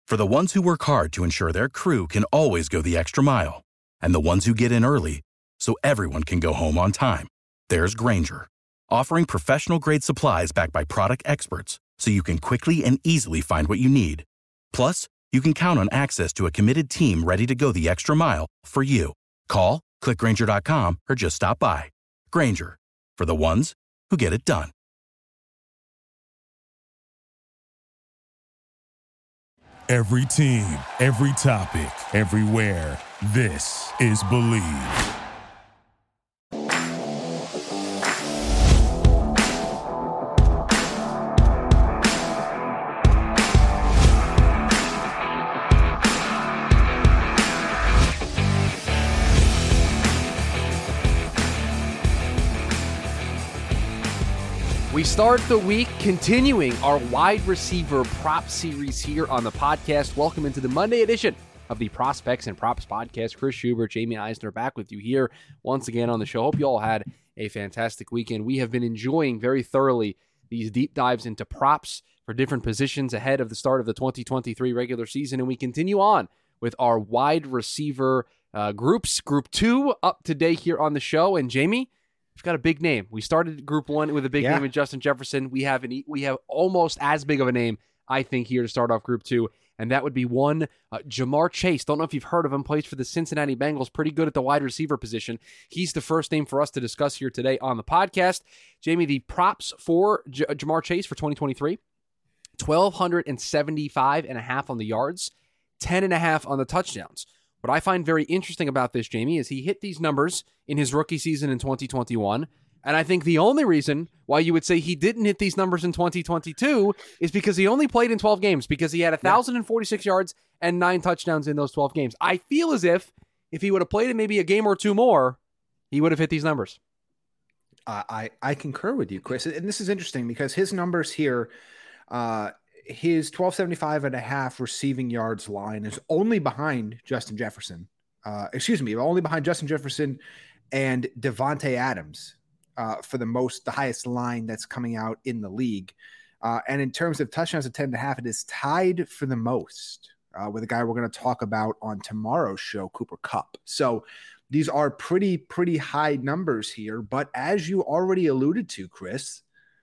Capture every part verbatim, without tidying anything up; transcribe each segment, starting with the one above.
For the ones who work hard to ensure their crew can always go the extra mile, and the ones who get in early so everyone can go home on time, there's Grainger, offering professional-grade supplies backed by product experts so you can quickly and easily find what you need. Plus, you can count on access to a committed team ready to go the extra mile for you. Call, click Grainger dot com, or just stop by. Grainger, for the ones who get it done. Every team, every topic, everywhere. This is Believe. We start the week continuing our wide receiver prop series here on the podcast. Welcome into the Monday edition of the Prospects and Props podcast. Chris Schubert, Jamie Eisner back with you here once again on the show. Hope you all had a fantastic weekend. We have been enjoying very thoroughly these deep dives into props for different positions ahead of the start of the twenty twenty-three regular season. And we continue on with our wide receiver uh, groups. Group two up today here on the show. And Jamie, we've got a big name. We started group one with a big yeah. name in Justin Jefferson. We have an we have almost as big of a name, I think, here to start off group two, and that would be one uh, Ja'Marr Chase. Don't know if you've heard of him. Plays for the Cincinnati Bengals. Pretty good at the wide receiver position. He's the first name for us to discuss here today on the podcast. Jamie, the props for J- Ja'Marr Chase for twenty twenty-three, twelve seventy-five and a half on the yards, ten and a half on the touchdowns. What I find very interesting about this, Jamie, is he hit these numbers in his rookie season in twenty twenty-one. And I think the only reason why you would say he didn't hit these numbers in twenty twenty-two is because he only played in twelve games, because he had one thousand forty-six yeah. yards and nine touchdowns in those twelve games. I feel as if if he would have played in maybe a game or two more, he would have hit these numbers. Uh, I, I concur with you, Chris. And this is interesting because his numbers here, uh, his twelve seventy-five and a half receiving yards line is only behind Justin Jefferson. Uh, excuse me, only behind Justin Jefferson and Devontae Adams uh, for the most, the highest line that's coming out in the league. Uh, and in terms of touchdowns at ten and a half, it is tied for the most uh, with a guy we're going to talk about on tomorrow's show, Cooper Kupp. So these are pretty, pretty high numbers here. But as you already alluded to, Chris,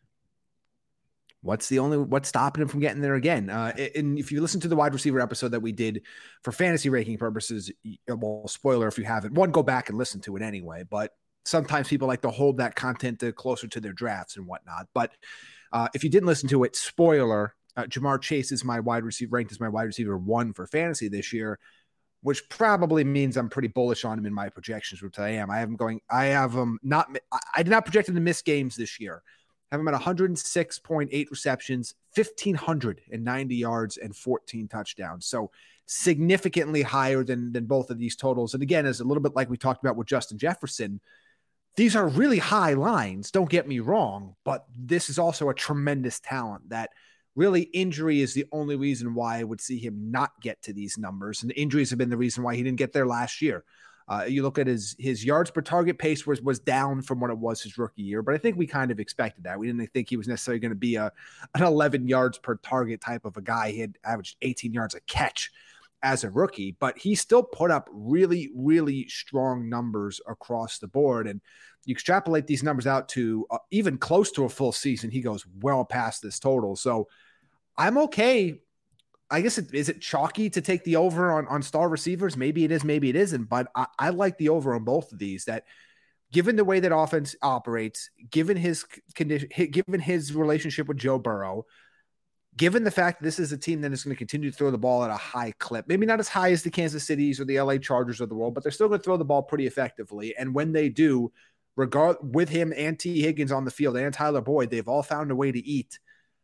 What's the only what's stopping him from getting there again? Uh, and if you listen to the wide receiver episode that we did for fantasy ranking purposes, well, spoiler if you haven't, one, go back and listen to it anyway. But sometimes people like to hold that content to closer to their drafts and whatnot. But uh, if you didn't listen to it, spoiler, uh, Ja'Marr Chase is my wide receiver, ranked as my wide receiver one for fantasy this year, which probably means I'm pretty bullish on him in my projections, which I am. I have him going. I have him not. I did not project him to miss games this year. Have him at one hundred six point eight receptions, one thousand five hundred ninety yards, and fourteen touchdowns. So significantly higher than, than both of these totals. And again, as a little bit like we talked about with Justin Jefferson, these are really high lines. Don't get me wrong, but this is also a tremendous talent that really injury is the only reason why I would see him not get to these numbers. And the injuries have been the reason why he didn't get there last year. Uh, you look at his his yards per target pace was was down from what it was his rookie year, but I think we kind of expected that. We didn't think he was necessarily going to be a an eleven yards per target type of a guy. He had averaged eighteen yards a catch as a rookie, but he still put up really, really strong numbers across the board. And you extrapolate these numbers out to uh, even close to a full season, he goes well past this total. So I'm okay. I guess, it, is it chalky to take the over on, on star receivers? Maybe it is, maybe it isn't, but I, I like the over on both of these, that given the way that offense operates, given his condition, given his relationship with Joe Burrow, given the fact that this is a team that is going to continue to throw the ball at a high clip, maybe not as high as the Kansas Cities or the L A Chargers of the world, but they're still going to throw the ball pretty effectively. And when they do, regard with him and T Higgins on the field and Tyler Boyd, they've all found a way to eat.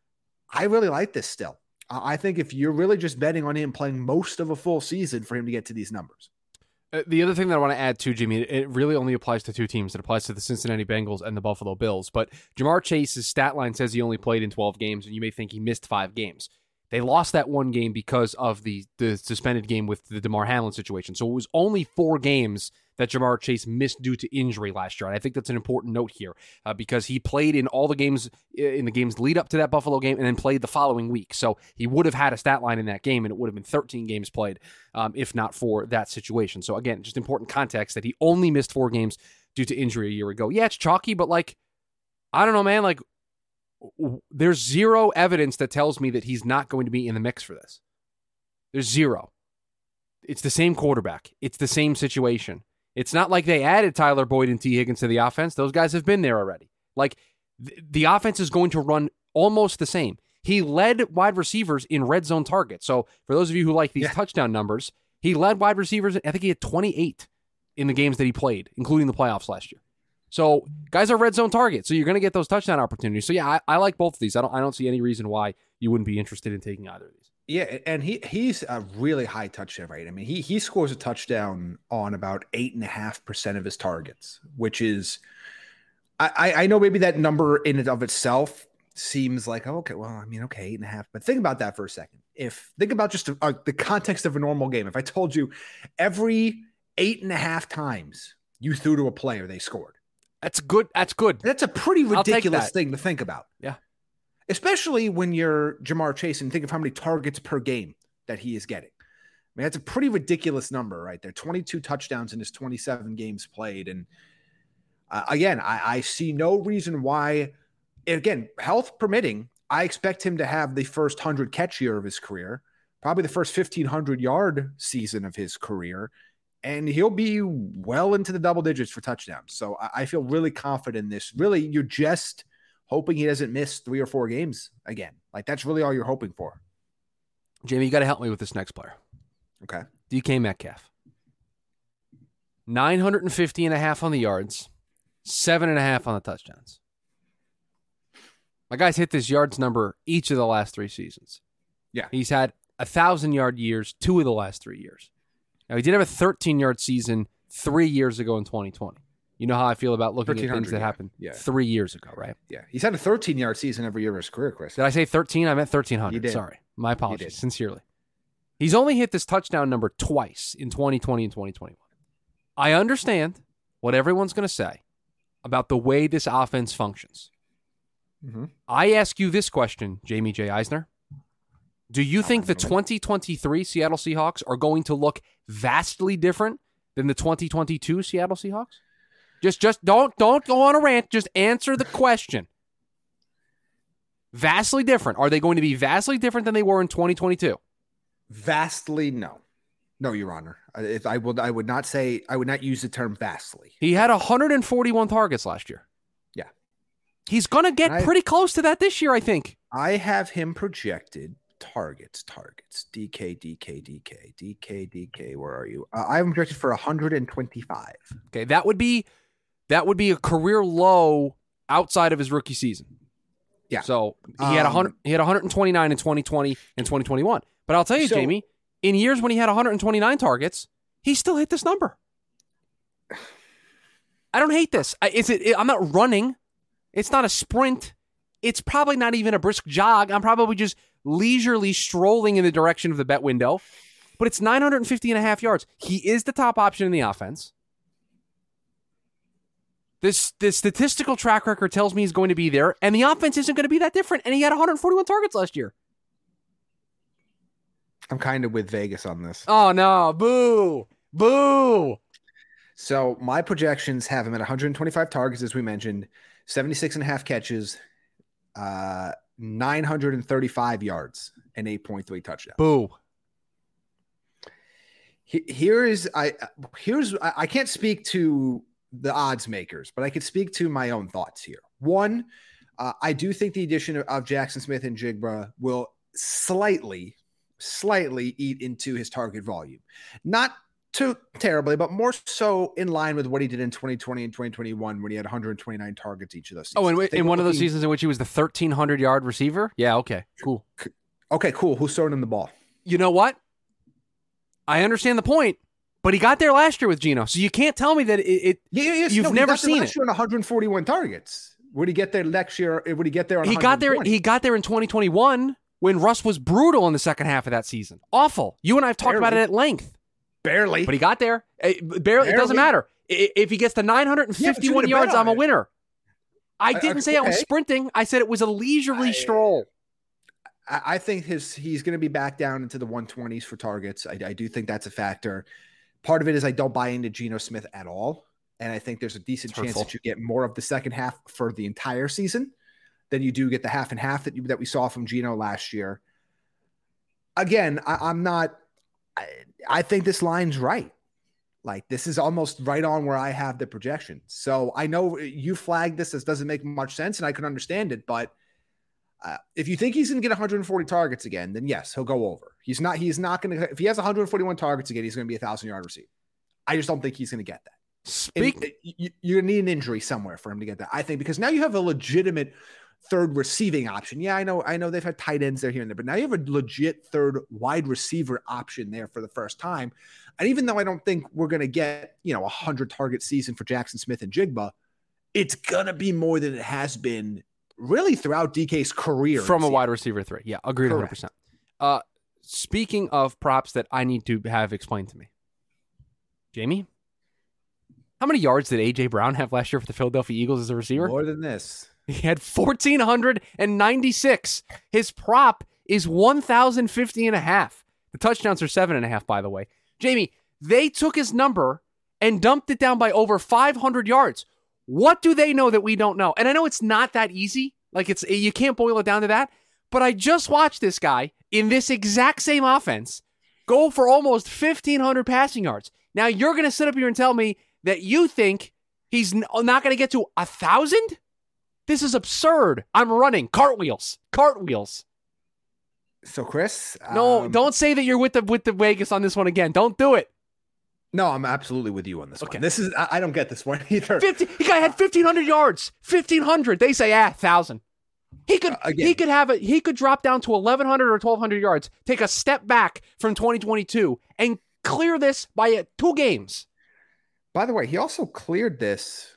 I really like this still. I think if you're really just betting on him playing most of a full season for him to get to these numbers. Uh, the other thing that I want to add too, Jimmy, it really only applies to two teams. It applies to the Cincinnati Bengals and the Buffalo Bills. But Ja'Marr Chase's stat line says he only played in twelve games, and you may think he missed five games. They lost that one game because of the, the suspended game with the DeMar Hamlin situation. So it was only four games that Ja'Marr Chase missed due to injury last year. And I think that's an important note here uh, because he played in all the games, in the games lead up to that Buffalo game and then played the following week. So he would have had a stat line in that game and it would have been thirteen games played um, if not for that situation. So again, just important context that he only missed four games due to injury a year ago. Yeah, it's chalky, but like, I don't know, man, like w- there's zero evidence that tells me that he's not going to be in the mix for this. There's zero. It's the same quarterback. It's the same situation. It's not like they added Tyler Boyd and T. Higgins to the offense. Those guys have been there already. Like, th- the offense is going to run almost the same. He led wide receivers in red zone targets. So for those of you who like these yeah. touchdown numbers, he led wide receivers. I think he had twenty-eight in the games that he played, including the playoffs last year. So guys are red zone targets. So you're going to get those touchdown opportunities. So yeah, I, I like both of these. I don't, I don't see any reason why you wouldn't be interested in taking either of these. Yeah, and he he's a really high touchdown rate. I mean, he he scores a touchdown on about eight and a half percent of his targets, which is, I I know maybe that number in and of itself seems like, oh, okay, well, I mean, okay, eight and a half. But think about that for a second. If think about just uh, the context of a normal game. If I told you every eight and a half times you threw to a player, they scored. That's good. That's good. That's a pretty ridiculous thing to think about. Yeah. Especially when you're Ja'Marr Chase and think of how many targets per game that he is getting. I mean, that's a pretty ridiculous number right there. twenty-two touchdowns in his twenty-seven games played. And uh, again, I, I see no reason why, again, health permitting, I expect him to have the first one hundred catch year of his career, probably the first fifteen hundred yard season of his career. And he'll be well into the double digits for touchdowns. So I, I feel really confident in this. Really, you're just hoping he doesn't miss three or four games again. Like, that's really all you're hoping for. Jamie, you got to help me with this next player. Okay. D K Metcalf. nine fifty and a half on the yards, seven and a half on the touchdowns. My guy's hit this yards number each of the last three seasons. Yeah. He's had a thousand-yard years two of the last three years. Now, he did have a thirteen-yard season three years ago in twenty twenty. You know how I feel about looking at things that yeah. happened yeah. three years ago, right? Yeah. He's had a thirteen-yard season every year of his career, Chris. Did I say thirteen? I meant thirteen hundred. You did. Sorry. My apologies. Sincerely. He's only hit this touchdown number twice in twenty twenty and twenty twenty-one. I understand what everyone's going to say about the way this offense functions. Mm-hmm. I ask you this question, Jamie J. Eisner. Do you think the twenty twenty-three Seattle Seahawks are going to look vastly different than the twenty twenty-two Seattle Seahawks? Just just don't don't go on a rant. Just answer the question. Vastly different. Are they going to be vastly different than they were in twenty twenty-two? Vastly, no. No, Your Honor. If I would I would not say I would not use the term vastly. He had one hundred forty-one targets last year. Yeah. He's going to get I, pretty close to that this year, I think. I have him projected targets, targets. D K, D K, D K, D K, D K. Where are you? Uh, I have him projected for one hundred twenty-five. Okay, that would be that would be a career low outside of his rookie season. Yeah. So he had one hundred, um, he had one hundred twenty-nine in twenty twenty and twenty twenty-one. But I'll tell you, so, Jamie, in years when he had one hundred twenty-nine targets, he still hit this number. I don't hate this. I, it's, it, I'm not running. It's not a sprint. It's probably not even a brisk jog. I'm probably just leisurely strolling in the direction of the bet window. But it's nine fifty and a half yards. He is the top option in the offense. This, this statistical track record tells me he's going to be there, and the offense isn't going to be that different, and he had one hundred forty-one targets last year. I'm kind of with Vegas on this. Oh, no. Boo. Boo. So my projections have him at one hundred twenty-five targets, as we mentioned, seventy-six and a half catches, uh, nine hundred thirty-five yards, and eight point three touchdowns. Boo. Here is I here's I can't speak to the odds makers, but I could speak to my own thoughts here. One, uh, I do think the addition of, of Jackson Smith and Jigba will slightly, slightly eat into his target volume. Not too terribly, but more so in line with what he did in twenty twenty and twenty twenty-one when he had one hundred twenty-nine targets each of those seasons. Oh, and in one of those he, seasons in which he was the thirteen hundred yard receiver? Yeah, okay, cool. Okay, cool. Who's throwing him the ball? You know what? I understand the point, but he got there last year with Geno, so you can't tell me that it. it yeah, yeah, yes, you've no, never he got seen there last it. Year on one hundred forty-one targets. Would he get there next year? Would he get there on He got there. He got there in twenty twenty-one when Russ was brutal in the second half of that season. Awful. You and I have talked Barely. about it at length. Barely. But he got there. It, barely, barely. It doesn't matter. If he gets to nine hundred fifty-one yeah, yards, I'm a winner. I didn't I, say okay. I was sprinting. I said it was a leisurely I, stroll. I think his he's going to be back down into the one twenties for targets. I, I do think that's a factor. Part of it is I don't buy into Geno Smith at all. And I think there's a decent chance that you get more of the second half for the entire season than you do get the half and half that you, that we saw from Geno last year. Again, I, I'm not I, I think this line's right. Like, this is almost right on where I have the projection. So I know you flagged this as doesn't make much sense, and I can understand it. But uh, if you think he's going to get one hundred forty targets again, then yes, he'll go over. He's not. He's not going to. If he has one hundred forty-one targets again, he's going to be a thousand yard receiver. I just don't think he's going to get that. Speak. And, you, you're going to need an injury somewhere for him to get that. I think because now you have a legitimate third receiving option. Yeah, I know. I know they've had tight ends there here and there, but now you have a legit third wide receiver option there for the first time. And even though I don't think we're going to get, you know, a hundred target season for Jackson Smith and Jigba, it's going to be more than it has been really throughout D K's career. From a wide receiver three. Yeah, agreed Correct. one hundred percent. Uh, speaking of props that I need to have explained to me, Jamie, how many yards did A J Brown have last year for the Philadelphia Eagles as a receiver? More than this. He had one thousand four hundred ninety-six. His prop is one thousand fifty and a half. The touchdowns are seven and a half, by the way. Jamie, they took his number and dumped it down by over five hundred yards. What do they know that we don't know? And I know it's not that easy. Like, it's you can't boil it down to that. But I just watched this guy in this exact same offense go for almost fifteen hundred passing yards. Now, you're going to sit up here and tell me that you think he's not going to get to one thousand? This is absurd. I'm running. Cartwheels. Cartwheels. So, Chris? No, um, don't say that you're with the with the Vegas on this one again. Don't do it. No, I'm absolutely with you on this okay. one. This is I, I don't get this one either. fifty He guy had fifteen hundred yards. fifteen hundred. They say, ah, one thousand. He could uh, he could have a he could drop down to eleven hundred or twelve hundred yards, take a step back from twenty twenty-two, and clear this by uh, two games. By the way, he also cleared this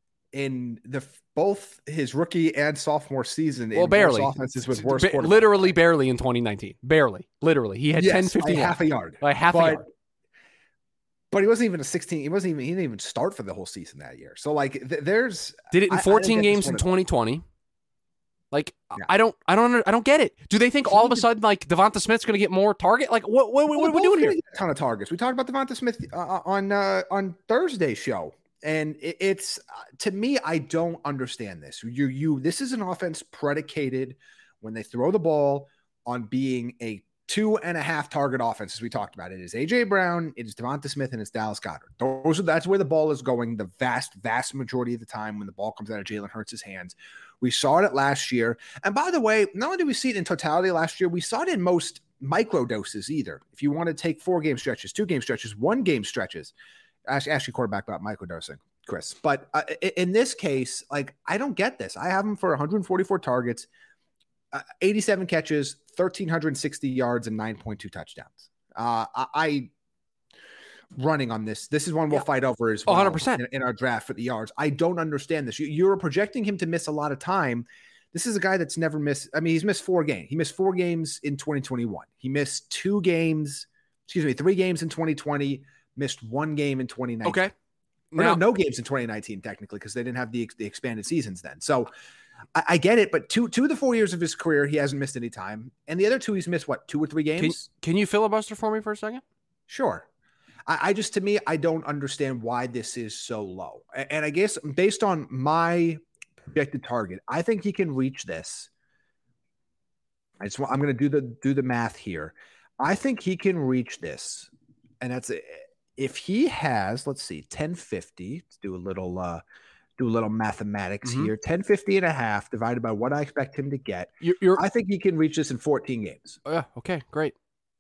in the both his rookie and sophomore season. Well, in barely. Offenses with worse ba- literally barely in twenty nineteen. Barely. Literally. He had yes, ten, fifteen. By half a yard. By half but, a yard. But he wasn't even a sixteen. He wasn't even, he didn't even start for the whole season that year. So, like, th- there's. Did it in fourteen I, I games in twenty twenty. Like, yeah. I don't, I don't, I don't get it. Do they think all of a sudden, like, Devonta Smith's going to get more target? Like, what, what, what, what are we doing here? A ton of targets. We talked about Devonta Smith uh, on uh, on Thursday's show, and it, it's uh, to me, I don't understand this. You, you, this is an offense predicated when they throw the ball on being a two and a half target offense, as we talked about. It is A J Brown, it is Devonta Smith, and it's Dallas Goedert. Those are that's where the ball is going the vast, vast majority of the time when the ball comes out of Jalen Hurts' hands. We saw it last year. And by the way, not only did we see it in totality last year, we saw it in most micro doses either. If you want to take four game stretches, two game stretches, one game stretches, ask, ask your quarterback about micro dosing, Chris. But uh, in this case, like, I don't get this. I have him for one hundred forty-four targets, uh, eighty-seven catches, one thousand three hundred sixty yards, and nine point two touchdowns. Uh, I, I running on this. This is one we'll yeah. fight over as well. one hundred percent. In, in our draft for the yards. I don't understand this. You, you're projecting him to miss a lot of time. This is a guy that's never missed. I mean, he's missed four games. He missed four games in twenty twenty-one. He missed two games, excuse me, three games in twenty twenty, missed one game in twenty nineteen. Okay. Or now, no, no games in twenty nineteen, technically, because they didn't have the, the expanded seasons then. So I, I get it, but two, two of the four years of his career, he hasn't missed any time. And the other two, he's missed, what, two or three games? Can, can you filibuster for me for a second? Sure. I just, to me, I don't understand why this is so low. And I guess based on my projected target, I think he can reach this. I just want, I'm going to do the, do the math here. I think he can reach this. And that's if he has, let's see, ten fifty, let's do a little, uh, do a little mathematics mm-hmm. here. ten fifty and a half divided by what I expect him to get. You're, you're, I think he can reach this in fourteen games. Oh, yeah. Okay, great.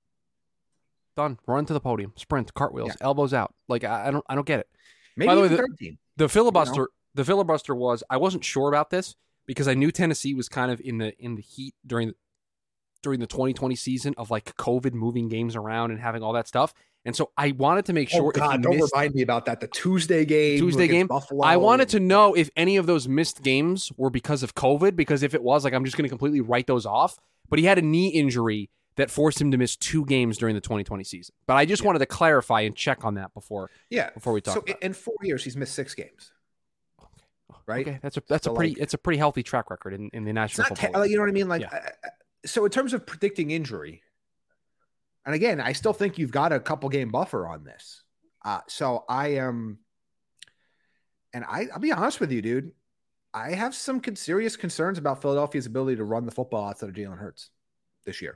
Done. Run to the podium. Sprint. Cartwheels. Yeah. Elbows out. Like I, I don't. I don't get it. Maybe By the way, the, thirteen. The filibuster. You know? The filibuster was. I wasn't sure about this because I knew Tennessee was kind of in the in the heat during the, during the twenty twenty season of like COVID moving games around and having all that stuff. And so I wanted to make Oh sure. God, if he don't missed, remind me about that. The Tuesday game. Tuesday against game. Buffalo. I wanted to know if any of those missed games were because of COVID, because if it was, like, I'm just going to completely write those off. But he had a knee injury that forced him to miss two games during the twenty twenty season. But I just yeah. wanted to clarify and check on that before. Yeah. Before we talk. So about in four years, he's missed six games. Right. Okay. That's a that's so a pretty like, it's a pretty healthy track record in, in the National Football League. You know what I mean? Like, yeah. uh, so in terms of predicting injury, and again, I still think you've got a couple game buffer on this. Uh, so I am, um, and I, I'll be honest with you, dude. I have some con- serious concerns about Philadelphia's ability to run the football outside of Jalen Hurts this year.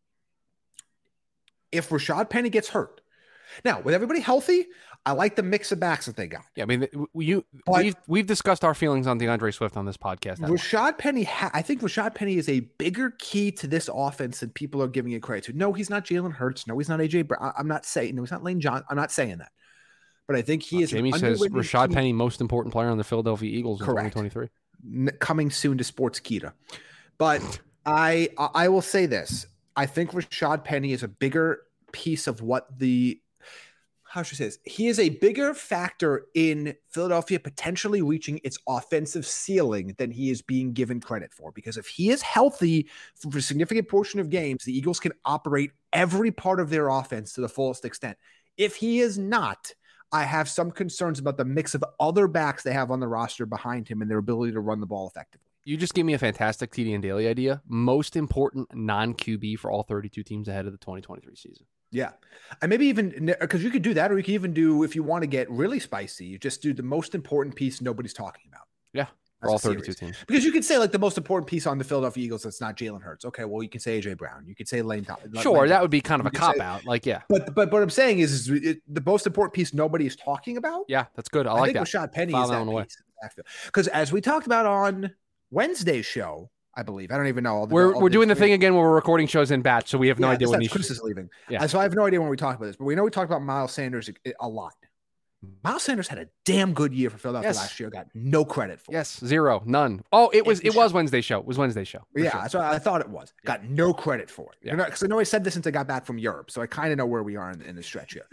If Rashad Penny gets hurt, now with everybody healthy, I like the mix of backs that they got. Yeah, I mean, you but we've we've discussed our feelings on DeAndre Swift on this podcast. Rashad Penny, ha- I think Rashad Penny is a bigger key to this offense than people are giving it credit to. No, he's not Jalen Hurts. No, he's not A J Brown. I'm not saying no, he's not Lane John. I'm not saying that, but I think he uh, is. Jamie says Rashad key. Penny, most important player on the Philadelphia Eagles in Correct. twenty twenty-three. N- coming soon to Sportskeeda, but I I will say this: I think Rashad Penny is a bigger piece of what the. How should I say this? He is a bigger factor in Philadelphia potentially reaching its offensive ceiling than he is being given credit for. Because if he is healthy for a significant portion of games, the Eagles can operate every part of their offense to the fullest extent. If he is not, I have some concerns about the mix of other backs they have on the roster behind him and their ability to run the ball effectively. You just gave me a fantastic T D and Daily idea. Most important non-Q B for all thirty-two teams ahead of the twenty twenty-three season. Yeah. And maybe even because you could do that, or you could even do, if you want to get really spicy, you just do the most important piece nobody's talking about. Yeah. For all thirty-two teams. Because you could say like the most important piece on the Philadelphia Eagles that's not Jalen Hurts. Okay, well, you can say A J Brown. You could say Lane Thompson. Sure, Lane that would be kind of a cop-out. Like, yeah. But but what I'm saying is, is it, the most important piece nobody is talking about. Yeah, that's good. I, I like think that. Rashad Penny File is that piece. Because as we talked about on Wednesday's show, I believe. I don't even know. All the, we're all we're doing the thing thing again where we're recording shows in batch, so we have no yeah, idea when these. Chris is leaving. Yeah. So I have no idea when we talk about this, but we know we talked about Miles Sanders a, a lot. Miles Sanders had a damn good year for Philadelphia yes. last year. Got no credit for. Yes, zero, none. Oh, it was it, it was Wednesday show. It was Wednesday show. Yeah, sure. that's what I thought it was. Got yeah. no credit for it. Yeah. Because I know I said this since I got back from Europe, so I kind of know where we are in, in the stretch here.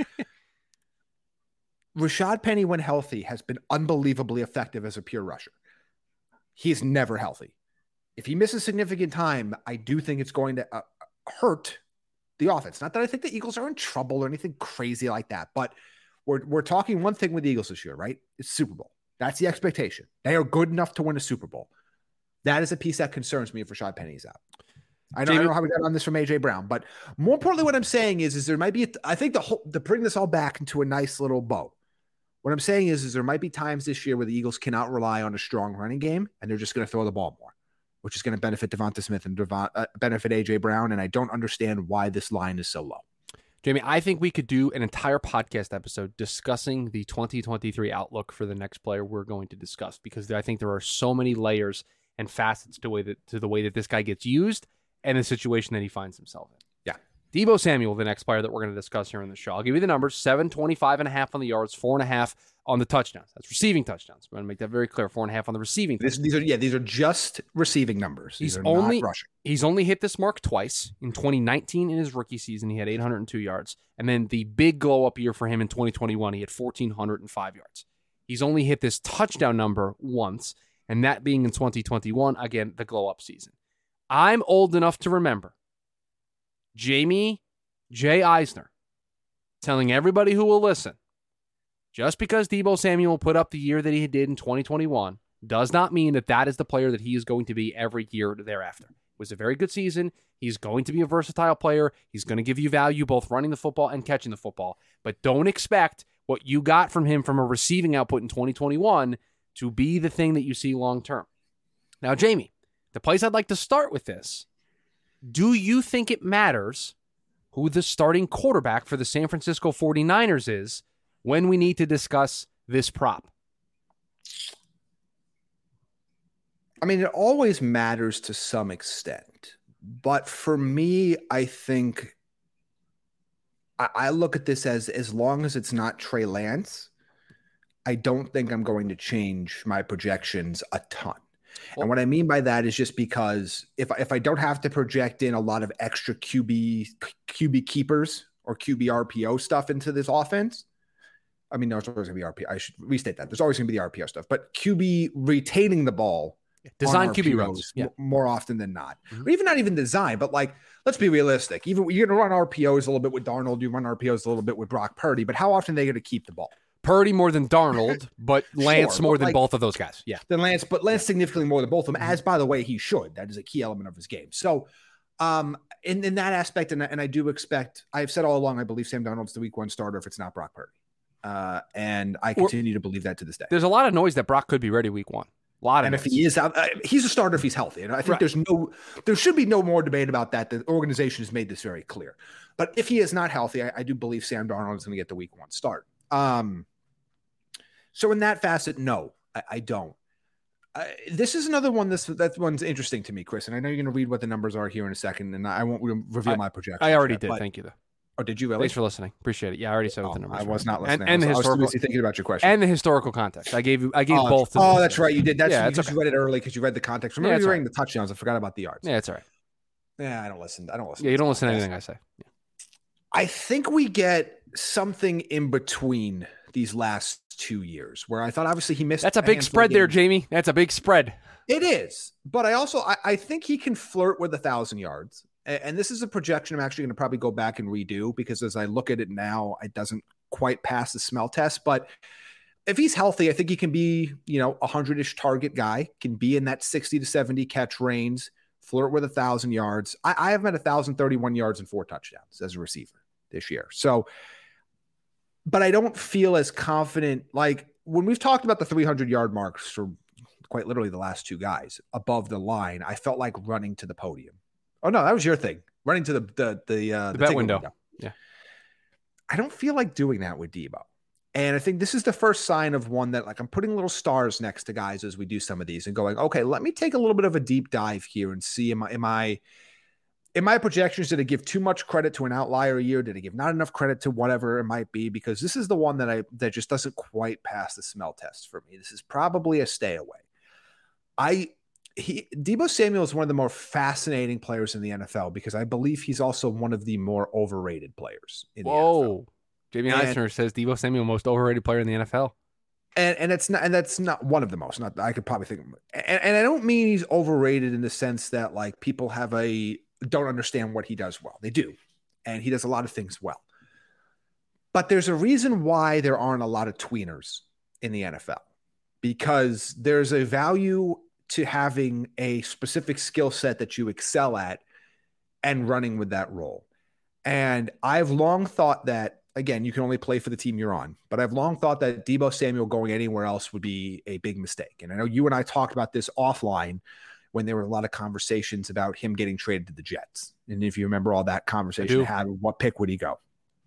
Rashad Penny, when healthy, has been unbelievably effective as a pure rusher. He's never healthy. If he misses significant time, I do think it's going to uh, hurt the offense. Not that I think the Eagles are in trouble or anything crazy like that, but we're we're talking one thing with the Eagles this year, right? It's Super Bowl. That's the expectation. They are good enough to win a Super Bowl. That is a piece that concerns me if Rashad Penny's out. I know, I don't know how we got on this from A J Brown, but more importantly, what I'm saying is, is there might be, a, I think the whole, to bring this all back into a nice little bow. What I'm saying is, is there might be times this year where the Eagles cannot rely on a strong running game and they're just going to throw the ball more, which is going to benefit Devonta Smith and Devon, uh, benefit A J Brown. And I don't understand why this line is so low. Jamie, I think we could do an entire podcast episode discussing the twenty twenty-three outlook for the next player we're going to discuss, because I think there are so many layers and facets to, the way that, to the way that this guy gets used and the situation that he finds himself in. Yeah. Deebo Samuel, the next player that we're going to discuss here in the show. I'll give you the numbers: seven, twenty-five and a half on the yards, four and a half on the touchdowns. That's receiving touchdowns. We're going to make that very clear. Four and a half on the receiving. This, these are yeah, these are just receiving numbers. These he's are only not rushing. He's only hit this mark twice. In twenty nineteen, in his rookie season, he had eight hundred two yards, and then the big glow up year for him in twenty twenty-one, he had one thousand four hundred five yards. He's only hit this touchdown number once, and that being in twenty twenty-one, again the glow up season. I'm old enough to remember Jamie J. Eisner telling everybody who will listen, just because Deebo Samuel put up the year that he did in twenty twenty-one does not mean that that is the player that he is going to be every year thereafter. It was a very good season. He's going to be a versatile player. He's going to give you value both running the football and catching the football. But don't expect what you got from him from a receiving output in twenty twenty-one to be the thing that you see long term. Now, Jamie, the place I'd like to start with this, do you think it matters who the starting quarterback for the San Francisco forty-niners is when we need to discuss this prop? I mean, it always matters to some extent. But for me, I think I, I look at this as as long as it's not Trey Lance, I don't think I'm going to change my projections a ton. Well, and what I mean by that is just because if, if I don't have to project in a lot of extra Q B Q B keepers or Q B R P O stuff into this offense. I mean, no, it's always going to be R P O. I should restate that. There's always going to be the R P O stuff, but Q B retaining the ball, design Q B runs, yeah. more often than not, mm-hmm. or even not even design, but like, let's be realistic. Even you're going to run R P Os a little bit with Darnold, you run R P Os a little bit with Brock Purdy, but how often are they going to keep the ball? Purdy more than Darnold, but Lance sure, more but than like, both of those guys. Yeah. Than Lance, but Lance significantly more than both of them, as by the way, he should. That is a key element of his game. So um, in, in that aspect, and, and I do expect, I've said all along, I believe Sam Darnold's the week one starter if it's not Brock Purdy. Uh, and I continue or, to believe that to this day. There's a lot of noise that Brock could be ready week one. A lot of and noise. if he is out, uh, he's a starter if he's healthy. And I think right. there's no, there should be no more debate about that. The organization has made this very clear. But if he is not healthy, I, I do believe Sam Darnold is going to get the week one start. Um, so in that facet, no, I, I don't. Uh, this is another one. This that one's interesting to me, Chris. And I know you're going to read what the numbers are here in a second, and I won't re- reveal I, my projection. I already yet, did. but, Thank you, though. Oh, did you really? Thanks for listening. Appreciate it. Yeah, I already said oh, what the numbers I was were. not listening. And, and I was, the historical, I was thinking about your question. And the historical context. I gave you. I gave oh, both. To oh, that's right. You did. That's yeah, because okay. you read it early because you read the context. Remember, yeah, you were reading right. the touchdowns. I forgot about the yards. Yeah, it's all right. Yeah, I don't listen. I don't listen. Yeah, you don't listen to anything I say. Yeah. I think we get something in between these last two years where I thought obviously he missed. That's a big spread there, Jamie. That's a big spread. It is, but I also I, I think he can flirt with a thousand yards. And this is a projection I'm actually going to probably go back and redo because as I look at it now, it doesn't quite pass the smell test. But if he's healthy, I think he can be, you know, a hundred-ish target guy, can be in that sixty to seventy catch range, flirt with a thousand yards. I, I have met one thousand thirty-one yards and four touchdowns as a receiver this year. So, but I don't feel as confident. Like when we've talked about the three hundred yard marks for quite literally the last two guys above the line, I felt like running to the podium. Oh no, that was your thing. Running to the the the, uh, the, the bet window. window. Yeah, I don't feel like doing that with Debo, and I think this is the first sign of one that like I'm putting little stars next to guys as we do some of these and going, okay, let me take a little bit of a deep dive here and see am I am I in my projections did I give too much credit to an outlier year? Did I give not enough credit to whatever it might be? Because this is the one that I that just doesn't quite pass the smell test for me. This is probably a stay away. I. He Debo Samuel is one of the more fascinating players in the N F L because I believe he's also one of the more overrated players in the Whoa. N F L. Jamie Eisner says Debo Samuel most overrated player in the N F L. And and it's not and that's not one of the most. Not I could probably think and, and I don't mean he's overrated in the sense that like people have a don't understand what he does well. They do. And he does a lot of things well. But there's a reason why there aren't a lot of tweeners in the N F L. Because there's a value to having a specific skill set that you excel at and running with that role. And I've long thought that, again, you can only play for the team you're on, but I've long thought that Debo Samuel going anywhere else would be a big mistake. And I know you and I talked about this offline when there were a lot of conversations about him getting traded to the Jets. And if you remember all that conversation had, what pick would he go?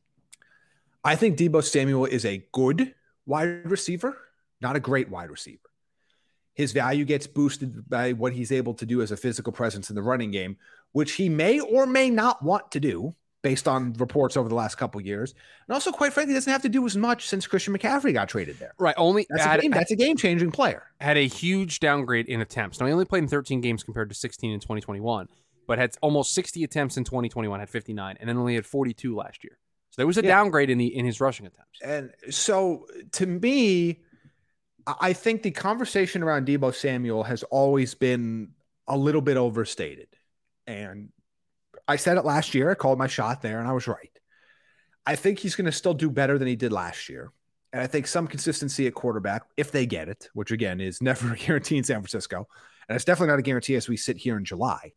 I think Debo Samuel is a good wide receiver, not a great wide receiver. His value gets boosted by what he's able to do as a physical presence in the running game, which he may or may not want to do based on reports over the last couple of years. And also, quite frankly, doesn't have to do as much since Christian McCaffrey got traded there. Right. Only that's, had, a, game, that's a game-changing player. Had a huge downgrade in attempts. Now, he only played in thirteen games compared to sixteen in twenty twenty-one, but had almost sixty attempts in twenty twenty-one, had fifty-nine, and then only had forty-two last year. So there was a yeah. downgrade in the in his rushing attempts. And so, to me, I think the conversation around Debo Samuel has always been a little bit overstated. And I said it last year. I called my shot there, and I was right. I think he's going to still do better than he did last year. And I think some consistency at quarterback, if they get it, which, again, is never a guarantee in San Francisco, and it's definitely not a guarantee as we sit here in July,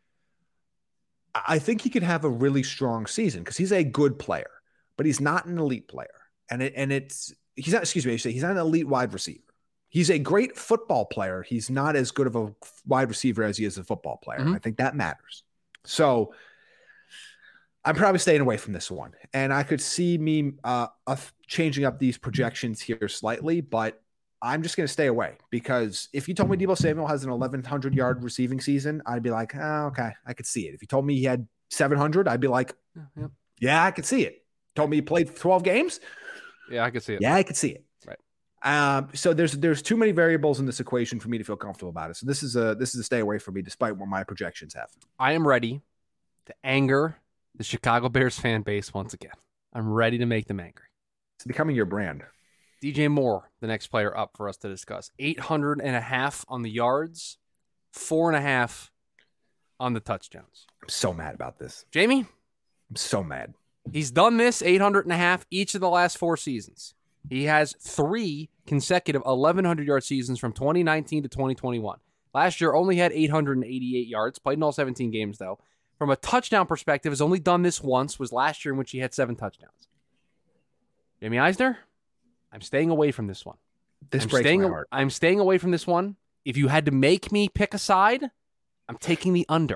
I think he could have a really strong season because he's a good player, but he's not an elite player. And it, and it's – He's not, excuse me, I should say, he's not an elite wide receiver. He's a great football player. He's not as good of a wide receiver as he is a football player. Mm-hmm. And I think that matters. So I'm probably staying away from this one. And I could see me uh, uh, changing up these projections here slightly, but I'm just going to stay away because if you told me Debo Samuel has an eleven hundred yard receiving season, I'd be like, oh, okay, I could see it. If you told me he had seven hundred, I'd be like, yeah, yeah. yeah I could see it. Told me he played twelve games. Yeah, I could see it. Yeah, I could see it. Right. Um, so there's there's too many variables in this equation for me to feel comfortable about it. So this is a this is a stay away from me, despite what my projections have. I am ready to anger the Chicago Bears fan base once again. I'm ready to make them angry. It's becoming your brand. D J Moore, the next player up for us to discuss. eight hundred and a half on the yards, four and a half on the touchdowns. I'm so mad about this. Jamie? I'm so mad. He's done this eight hundred and a half each of the last four seasons. He has three consecutive eleven hundred yard seasons from twenty nineteen to twenty twenty-one. Last year only had eight hundred eighty-eight yards, played in all seventeen games though. From a touchdown perspective, has only done this once, was last year in which he had seven touchdowns. Jamie Eisner, I'm staying away from this one. This I'm breaks staying, my heart. I'm staying away from this one. If you had to make me pick a side, I'm taking the under.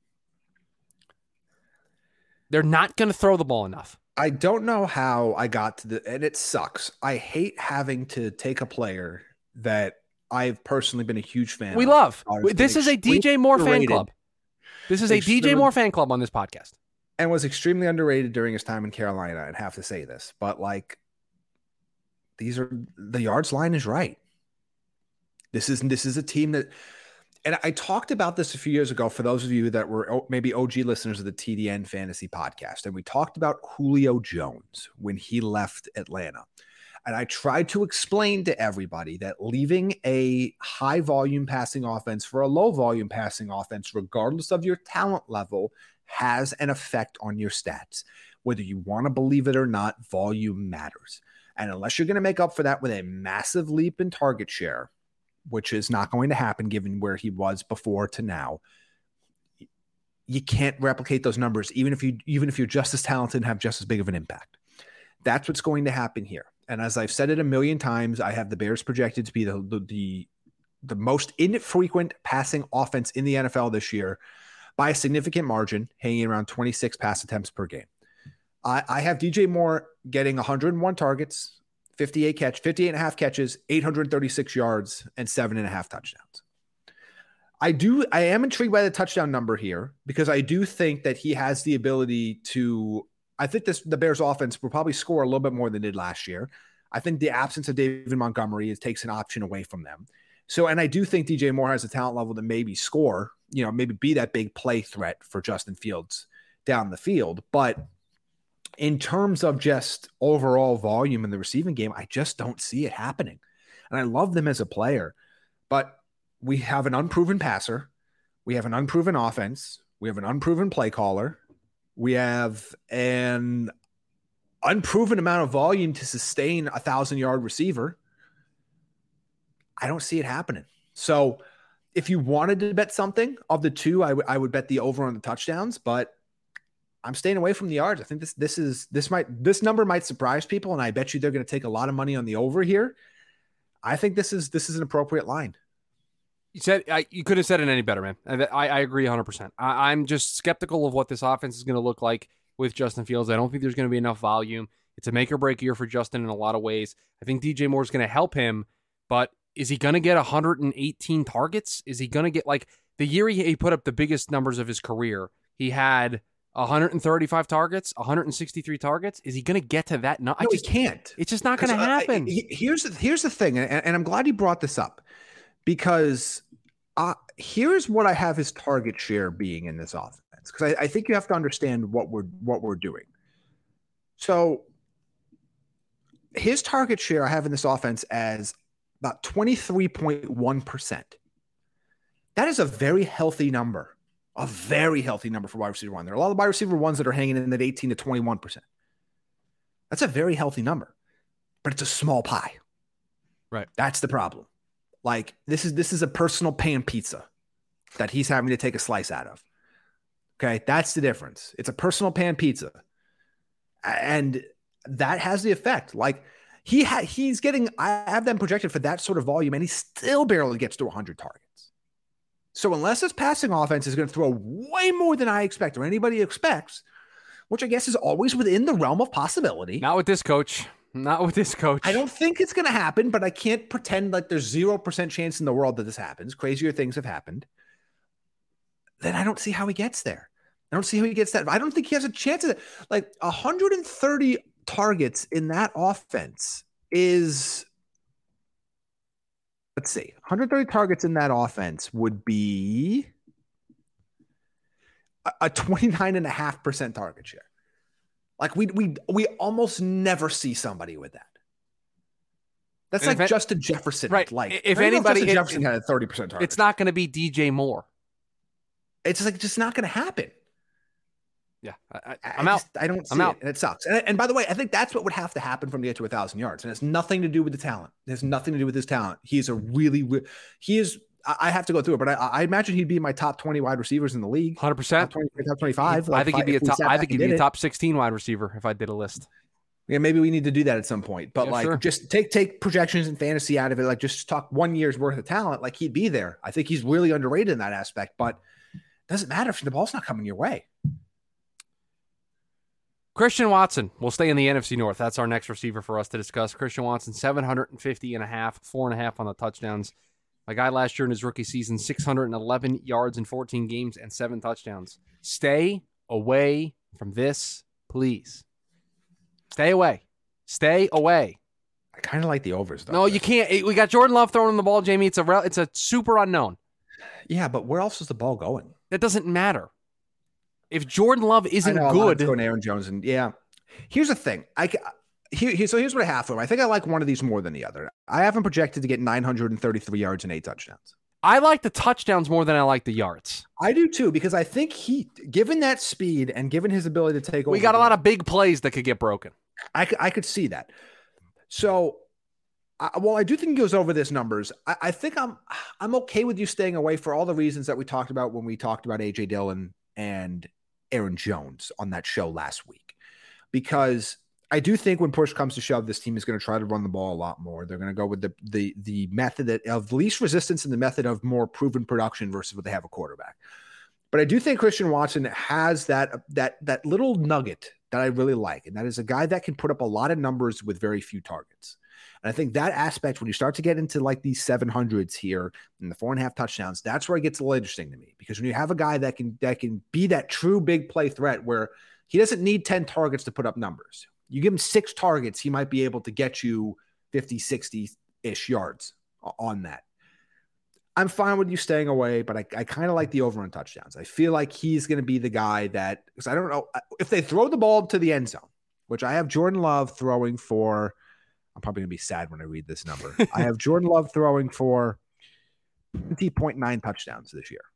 They're not going to throw the ball enough. I don't know how I got to the, and it sucks. I hate having to take a player that I've personally been a huge fan We of. love. Oh, This is a D J Moore fan underrated. club. This is a D J Moore fan club on this podcast. And was extremely underrated during his time in Carolina. I'd have to say this, but like, these are the yards line is right. This is this is a team that, and I talked about this a few years ago for those of you that were maybe O G listeners of the T D N Fantasy Podcast, and we talked about Julio Jones when he left Atlanta. And I tried to explain to everybody that leaving a high volume passing offense for a low volume passing offense, regardless of your talent level, has an effect on your stats. Whether you want to believe it or not, volume matters. And unless you're going to make up for that with a massive leap in target share, which is not going to happen given where he was before to now, you can't replicate those numbers, even if you even if you're just as talented and have just as big of an impact. That's what's going to happen here. And as I've said it a million times, I have the Bears projected to be the the the, the most infrequent passing offense in the N F L this year by a significant margin, hanging around twenty-six pass attempts per game. I, I have D J Moore getting one hundred one targets, fifty-eight catch, fifty-eight and a half catches, eight hundred thirty-six yards, and seven and a half touchdowns. I do. I am intrigued by the touchdown number here because I do think that he has the ability to. I think this the Bears offense will probably score a little bit more than they did last year. I think the absence of David Montgomery is, takes an option away from them. So, and I do think D J Moore has a talent level to maybe score, you know, maybe be that big play threat for Justin Fields down the field. But in terms of just overall volume in the receiving game, I just don't see it happening. And I love them as a player, but we have an unproven passer. We have an unproven offense. We have an unproven play caller. We have an unproven amount of volume to sustain a thousand-yard receiver. I don't see it happening. So if you wanted to bet something of the two, I, w- I would bet the over on the touchdowns, but I'm staying away from the yards. I think this this is this might this number might surprise people, and I bet you they're going to take a lot of money on the over here. I think this is this is an appropriate line. You said I, you couldn't have said it any better, man. I, I agree one hundred percent. I, I'm just skeptical of what this offense is going to look like with Justin Fields. I don't think there's going to be enough volume. It's a make or break year for Justin in a lot of ways. I think D J Moore is going to help him, but is he going to get one hundred eighteen targets? Is he going to get like the year he, he put up the biggest numbers of his career? He had one hundred thirty-five targets, one hundred sixty-three targets. Is he going to get to that? No, I no, just he can't. It's just not going to happen. Uh, here's here's the thing, and, and I'm glad you brought this up because uh, here's what I have his target share being in this offense. Because I, I think you have to understand what we're what we're doing. So his target share I have in this offense as about twenty-three point one percent. That is a very healthy number. A very healthy number for wide receiver one. There are a lot of wide receiver ones that are hanging in that eighteen to twenty-one percent. That's a very healthy number, but it's a small pie. Right. That's the problem. Like this is, this is a personal pan pizza that he's having to take a slice out of. Okay. That's the difference. It's a personal pan pizza. And that has the effect. Like he ha- he's getting, I have them projected for that sort of volume and he still barely gets to one hundred targets. So unless this passing offense is going to throw way more than I expect or anybody expects, which I guess is always within the realm of possibility. Not with this coach. Not with this coach. I don't think it's going to happen, but I can't pretend like there's zero percent chance in the world that this happens. Crazier things have happened. Then I don't see how he gets there. I don't see how he gets that. I don't think he has a chance of it. Like one hundred thirty targets in that offense is... Let's see. one hundred thirty targets in that offense would be a twenty-nine and a half percent target share. Like we we we almost never see somebody with that. That's and like it, Justin Jefferson. Right. Like if anybody, Justin it, Jefferson had a thirty percent target. It's not going to be D J Moore. It's like just not going to happen. Yeah, I, I, I'm I out. Just, I don't see I'm out. it, and it sucks. And, and by the way, I think that's what would have to happen from to get to a thousand yards, and it's nothing to do with the talent. It has nothing to do with his talent. He is a really, really he is. I have to go through it, but I, I imagine he'd be my top twenty wide receivers in the league. one hundred percent. Top, twenty, top twenty-five. He, like I think he'd be a top. I think he'd be a top sixteen wide receiver if I did a list. Yeah, maybe we need to do that at some point. But yeah, like, sure. just take take projections and fantasy out of it. Like, just talk one year's worth of talent. Like, he'd be there. I think he's really underrated in that aspect. But it doesn't matter if the ball's not coming your way. Christian Watson will stay in the N F C North. That's our next receiver for us to discuss. Christian Watson, seven hundred fifty and a half, four and a half on the touchdowns. A guy last year in his rookie season, six hundred eleven yards in fourteen games and seven touchdowns. Stay away from this, please. Stay away. Stay away. I kind of like the overs, though. No, you can't. We got Jordan Love throwing the ball, Jamie. It's a rel- it's a super unknown. Yeah, but where else is the ball going? That doesn't matter. If Jordan Love isn't I know, good, going Aaron Jones and yeah. Here's the thing. I here, here so here's what I have for him. I think I like one of these more than the other. I have him projected to get nine hundred thirty-three yards and eight touchdowns. I like the touchdowns more than I like the yards. I do too, because I think he, given that speed and given his ability to take over, we got a lot of big plays that could get broken. I could, I could see that. So, I, well, I do think he goes over this numbers. I, I think I'm I'm okay with you staying away for all the reasons that we talked about when we talked about A J Dillon and Aaron Jones on that show last week, because I do think when push comes to shove, this team is going to try to run the ball a lot more. They're going to go with the the the method that, of least resistance and the method of more proven production versus what they have a quarterback. But I do think Christian Watson has that that that little nugget that I really like, and that is a guy that can put up a lot of numbers with very few targets. And I think that aspect, when you start to get into like these seven hundreds here and the four and a half touchdowns, that's where it gets a little interesting to me, because when you have a guy that can that can be that true big play threat where he doesn't need ten targets to put up numbers. You give him six targets, he might be able to get you fifty, sixty-ish yards on that. I'm fine with you staying away, but I, I kind of like the over on touchdowns. I feel like he's going to be the guy that, because I don't know, if they throw the ball to the end zone, which I have Jordan Love throwing for, I'm probably going to be sad when I read this number. I have Jordan Love throwing for twenty point nine touchdowns this year.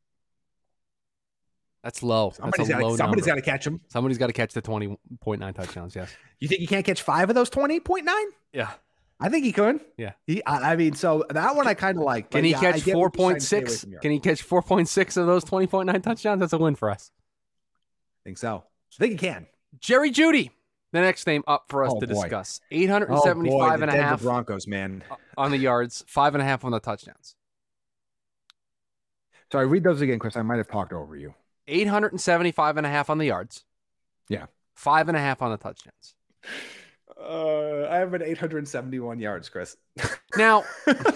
That's low. Somebody's That's a gotta, low somebody's got number. to catch him. Somebody's got to catch the twenty point nine touchdowns, yes. You think he can't catch five of those twenty point nine? Yeah. I think he could. Yeah. He, I, I mean, so that one I kind of like. Can he yeah, catch four point six? Can he catch four point six of those twenty point nine touchdowns? That's a win for us. I think so. I think he can. Jerry Jeudy, the next name up for us oh, to boy. discuss. eight hundred seventy-five oh, boy, and a Denver half Broncos, man. on the yards, five and a half on the touchdowns. Sorry, read those again, Chris. I might have talked over you. eight hundred seventy-five and a half on the yards. Yeah. Five and a half on the touchdowns. Uh, I have an eight hundred seventy-one yards, Chris. Now,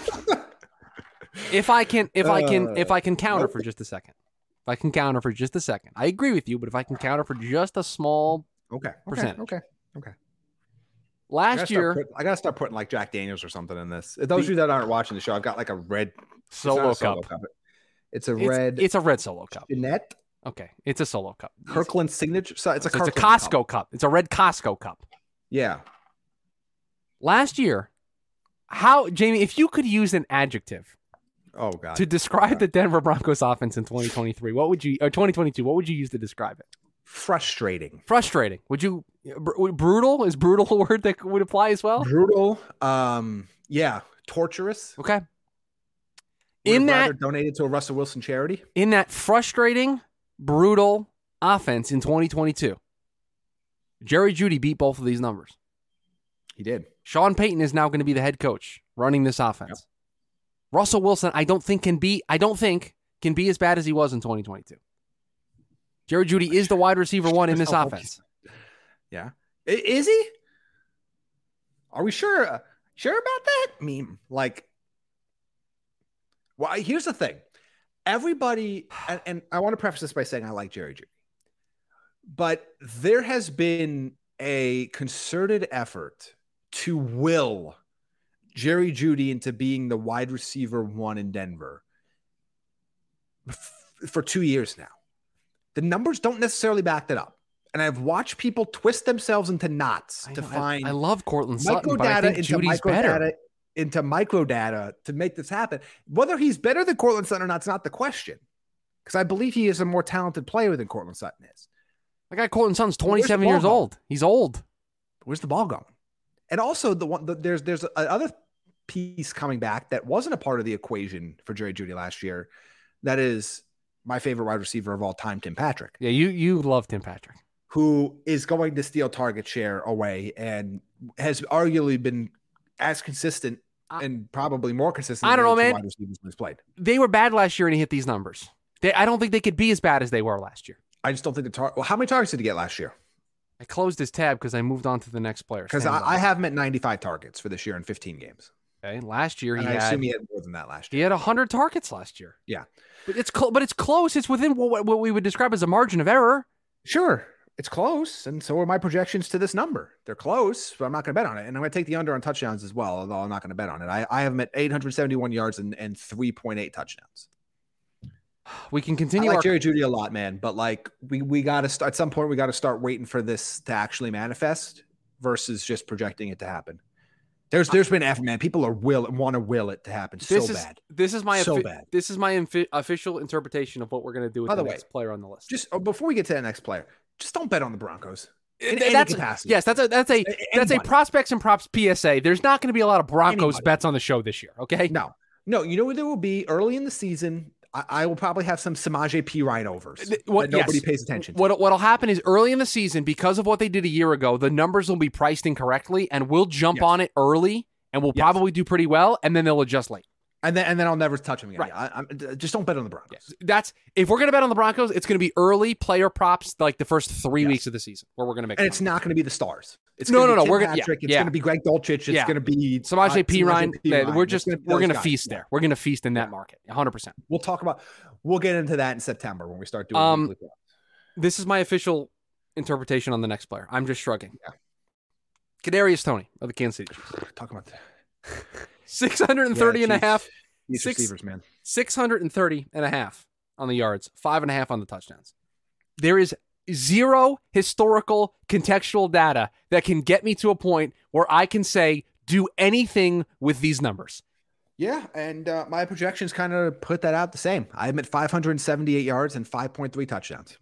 if I can, if I can, Uh, if I can counter for just a second, if I can counter for just a second, I agree with you. But if I can counter for just a small Okay. Okay. percentage, Okay. Okay. I last gotta year, start put- I got to start putting like Jack Daniels or something in this. Those of you that aren't watching the show, I've got like a red it's not solo a solo cup. cup. It's a It's, red. it's a red solo cup. Jeanette Okay, it's a solo cup. Kirkland signature. So it's a, So it's a Kirkland Costco cup. cup. It's a red Costco cup. Yeah. Last year, how Jamie, if you could use an adjective Oh god. to describe God. the Denver Broncos offense in twenty twenty-three, what would you or twenty twenty-two? What would you use to describe it? Frustrating. Frustrating. Would you br- brutal? Is brutal a word that would apply as well? Brutal. Um. Yeah. Torturous. Okay. Would In have that rather donated to a Russell Wilson charity. in that frustrating, brutal offense in twenty twenty-two, Jerry Jeudy beat both of these numbers. He did. Sean Payton is now going to be the head coach running this offense. Yep. Russell Wilson, I don't think can be. I don't think can be as bad as he was in twenty twenty-two. Jerry Jeudy is the wide receiver one in this Oh, offense. Yeah. I- Is he? Are we sure? Sure about that? I mean, like, well, here's the thing. Everybody, and, and I want to preface this by saying I like Jerry Jeudy, but there has been a concerted effort to will Jerry Jeudy into being the wide receiver one in Denver f- for two years now. The numbers don't necessarily back that up. And I've watched people twist themselves into knots I to know, find I, I love Cortland Sutton, microdata but I think into Judy's microdata better. into microdata to make this happen. Whether he's better than Cortland Sutton or not is not the question. Because I believe he is a more talented player than Cortland Sutton is. The guy Cortland Sutton's Where's the twenty-seven ball years going? old. He's old. Where's the ball going? And also the one the, there's there's another piece coming back that wasn't a part of the equation for Jerry Jeudy last year. That is my favorite wide receiver of all time, Tim Patrick. Yeah, you you love Tim Patrick. Who is going to steal target share away and has arguably been as consistent and probably more consistent. I don't know, than the two man. Wide receivers he's played. They were bad last year and he hit these numbers. They, I don't think they could be as bad as they were last year. I just don't think the target. Well, how many targets did he get last year? I closed his tab because I moved on to the next player. Because Stand I, by. I have him at ninety-five targets for this year in fifteen games. Okay, last year he And I had assume he had more than that last he year. had one hundred targets last year. Yeah. But it's cl- but it's close. It's within what, what we would describe as a margin of error. Sure. It's close, and so are my projections to this number. They're close, but I'm not going to bet on it. And I'm going to take the under on touchdowns as well, although I'm not going to bet on it. I, I have him at eight hundred seventy-one yards and, and three point eight touchdowns. We can I continue. like our, Jerry Jeudy a lot, man, but like we we got to start at some point. We got to start waiting for this to actually manifest versus just projecting it to happen. There's there's been effort, man. People are will want to will it to happen so this is bad. this is my So offi- bad. this is my infi- official interpretation of what we're going to do with By the, the way, next player on the list. Just oh, before we get to the next player, just don't bet on the Broncos. In Th- any that's capacity. yes, that's a that's a A- that's a anybody. prospects and props P S A. There's not going to be a lot of Broncos Anybody. bets on the show this year. Okay, No, no. You know what there will be early in the season. I, I will probably have some Samaje P. Ryan overs Th- what- that nobody yes. pays attention to. What what'll happen is early in the season, because of what they did a year ago, the numbers will be priced incorrectly, and we'll jump Yes. on it early, and we'll Yes. probably do pretty well, and then they'll adjust late. And then and then I'll never touch him again. Right. Yeah, I, I'm, just don't bet on the Broncos. Yes. That's if we're gonna bet on the Broncos, it's gonna be early player props, like the first three Yes. weeks of the season, where we're gonna make. And money. it's not going to be the stars. It's No, gonna no, be no, Tim we're gonna- yeah, Patrick. It's yeah. going to be Greg Dulcich. It's Yeah. going to be Samaje uh, P. Ryan. P. yeah, Ryan. We're It's just gonna be we're those gonna guys. feast Yeah. there. We're gonna feast in that Yeah. market, one hundred percent. We'll talk about. We'll get into that in September when we start doing. Um, weekly props. This is my official interpretation on the next player. I'm just shrugging. Yeah. Kadarius Toney of the Kansas City Chiefs. Talk about that. six hundred thirty Yeah, and a Chiefs. half. These Six- receivers, man. six hundred thirty and a half on the yards, five and a half on the touchdowns. There is zero historical contextual data that can get me to a point where I can say, do anything with these numbers. Yeah, and uh, my projections kind of put that out the same. I'm at five hundred seventy-eight yards and five point three touchdowns.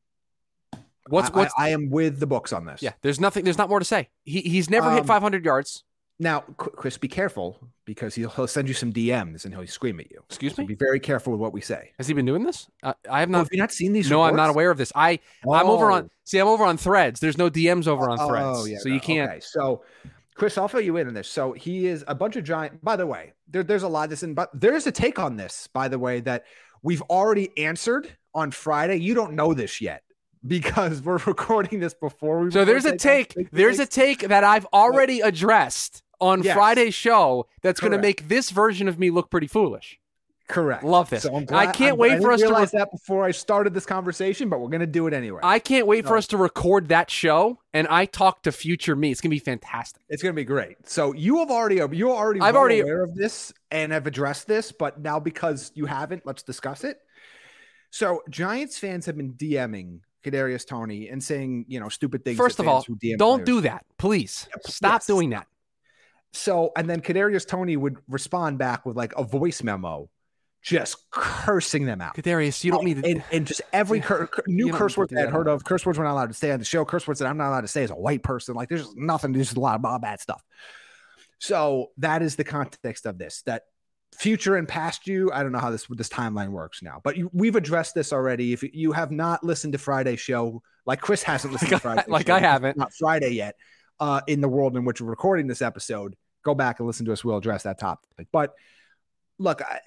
What's, I, what's, I, I am with the books on this. yeah, there's nothing, there's not more to say. He, he's never hit Um, five hundred yards. Now, Qu- Chris, be careful because he'll, he'll send you some D Ms and he'll scream at you. Excuse So me? be very careful with what we say. Has he been doing this? Uh, I have Oh, not. have you not seen these? No, I'm not reports? aware of this. I, I'm over on, Oh. see, I'm over on Threads. There's no D Ms over on Oh, Threads. yeah, so no, you can't. Okay. So, Chris, I'll fill you in on this. So he is a bunch of giant. By the way, there, there's a lot of this, in, but there's a take on this. By the way, that we've already answered on Friday. You don't know this yet because we're recording this before we. So there's a take. There's a take that I've already addressed on Yes. Friday's show that's going to Correct. make this version of me look pretty foolish. Correct. Love this. So I'm I glad- can't I'm- wait I for didn't us to realize re- that before I started this conversation, but we're going to do it anyway. I can't wait for No. us to record that show and I talk to future me. It's going to be fantastic. It's going to be great. So you have already you're already I've well already- aware of this and have addressed this, but now because you haven't, let's discuss it. So Giants fans have been DMing Kadarius Toney and saying, you know, stupid things. First to of all, fans who D M don't players. do that. Please stop Yes. doing that. So, and then Kadarius Toney would respond back with like a voice memo, just cursing them out. Kadarius, you don't need to. And, and just every cur- cur- new You don't curse need to word do that I'd that. heard of, curse words we're not allowed to say on the show, curse words that I'm not allowed to say as a white person. Like there's just nothing, there's just a lot of bad- bad stuff. So that is the context of this, that future and past you. I don't know how this this timeline works now, but you, we've addressed this already. If you have not listened to Friday's show, like Chris hasn't listened Like to I- Friday's like show, I because haven't. it's not Friday yet, uh, in the world in which we're recording this episode, go back and listen to us. We'll address that topic. But look, I,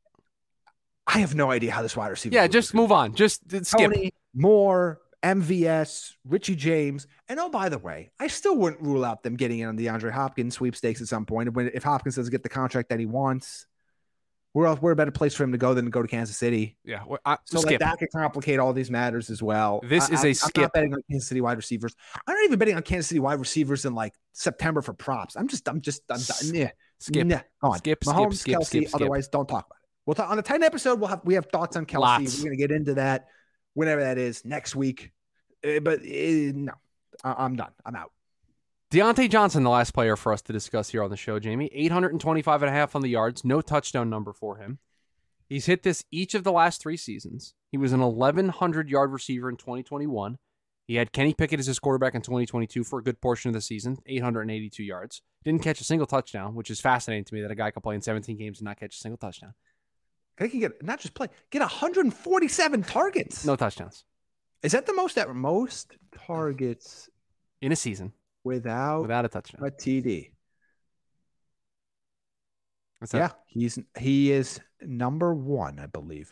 I have no idea how this wide receiver. Yeah, group just is gonna move on. Just uh, skip. Tony, Moore, M V S, Richie James. And oh, by the way, I still wouldn't rule out them getting in on the DeAndre Hopkins sweepstakes at some point. When if Hopkins doesn't get the contract that he wants, we're we're a better place for him to go than to go to Kansas City. Yeah, well, I, So like skip. that could complicate all these matters as well. This I- is I- a I'm skip. not betting on Kansas City wide receivers. I'm not even betting on Kansas City wide receivers in like September for props. I'm just I'm just I'm done. Yeah. Skip. Nah, go on. Skip, skip, Mahomes, skip, Kelsey. skip, skip. Otherwise, don't talk about it. We'll talk on the Titan episode. We'll have we have thoughts on Kelsey. Lots. We're gonna get into that. whenever that is, next week. Uh, but uh, no, I- I'm done. I'm out. Deontay Johnson, the last player for us to discuss here on the show, Jamie. eight twenty-five and a half on the yards. No touchdown number for him. He's hit this each of the last three seasons. He was an eleven hundred yard receiver in twenty twenty-one. He had Kenny Pickett as his quarterback in twenty twenty-two for a good portion of the season, eight hundred eighty-two yards. Didn't catch a single touchdown, which is fascinating to me that a guy can play in seventeen games and not catch a single touchdown. He can get, not just play, get one hundred forty-seven targets. No touchdowns. Is that the most at most targets in a season without, without a touchdown? A T D. What's that? Yeah, he's he is number one, I believe.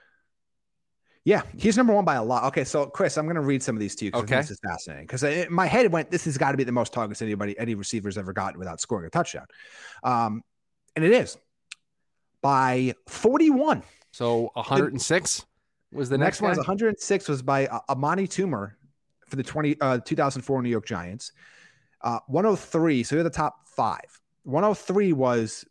Yeah, he's number one by a lot. Okay, so Chris, I'm going to read some of these to you because okay. this is fascinating. Because in my head it went, this has got to be the most targets anybody, any receiver's ever gotten without scoring a touchdown, um, and it is by forty-one. So one hundred six the, was the, the next, next one. Was one hundred six was by uh, Amani Toomer for the twenty uh, two thousand four New York Giants. Uh, one oh three. So you're the top five. one oh three was.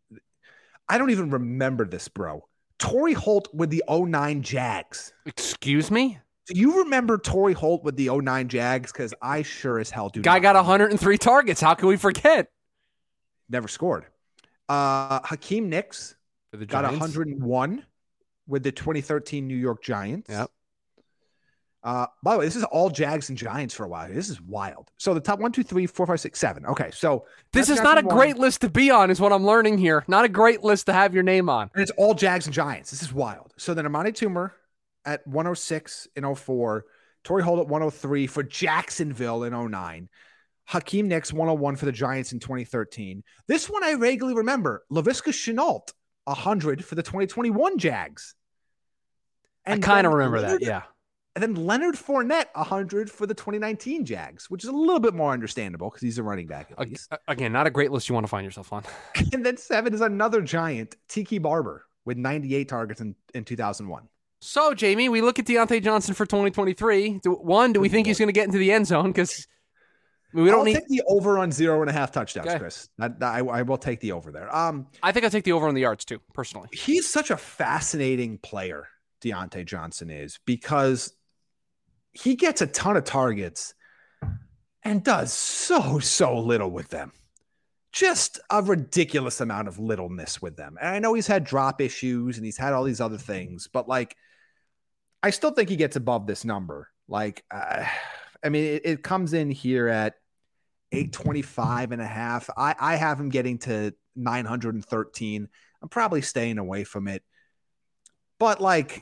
I don't even remember this, bro. Torrey Holt with the oh nine Jags. Excuse me? Do you remember Torrey Holt with the oh nine Jags? Because I sure as hell do. Guy got one hundred three targets. How can we forget? Never scored. Uh, Hakeem Nicks For the got Giants. one hundred one with the twenty thirteen New York Giants. Yep. Uh, by the way, this is all Jags and Giants for a while. This is wild. So the top one, two, three, four, five, six, seven. Okay, so this is not a great one. list to be on, is what I'm learning here. Not a great list to have your name on. And it's all Jags and Giants. This is wild. So then Amani Toomer at one oh six in oh four, Torrey Holt at one oh three for Jacksonville in oh nine, Hakeem Nicks one oh one for the Giants in twenty thirteen. This one I vaguely remember. Laviska Shenault one hundred for the twenty twenty-one Jags. And I kind of remember Leonard, that, yeah. And then Leonard Fournette, one hundred for the twenty nineteen Jags, which is a little bit more understandable because he's a running back at least. Again, not a great list you want to find yourself on. And then seven is another Giant, Tiki Barber, with ninety-eight targets in, in two thousand one. So, Jamie, we look at Deontay Johnson for twenty twenty-three. Do, one, do we think he's going to get into the end zone? Because we don't I'll need... take the over on zero and a half touchdowns, okay. Chris. I, I, I will take the over there. Um, I think I'll take the over on the yards, too, personally. He's such a fascinating player, Deontay Johnson is, because he gets a ton of targets and does so, so little with them. Just a ridiculous amount of littleness with them. And I know he's had drop issues and he's had all these other things, but like, I still think he gets above this number. Like, uh, I mean, it, it comes in here at eight twenty-five and a half. I, I have him getting to nine hundred thirteen. I'm probably staying away from it. But like,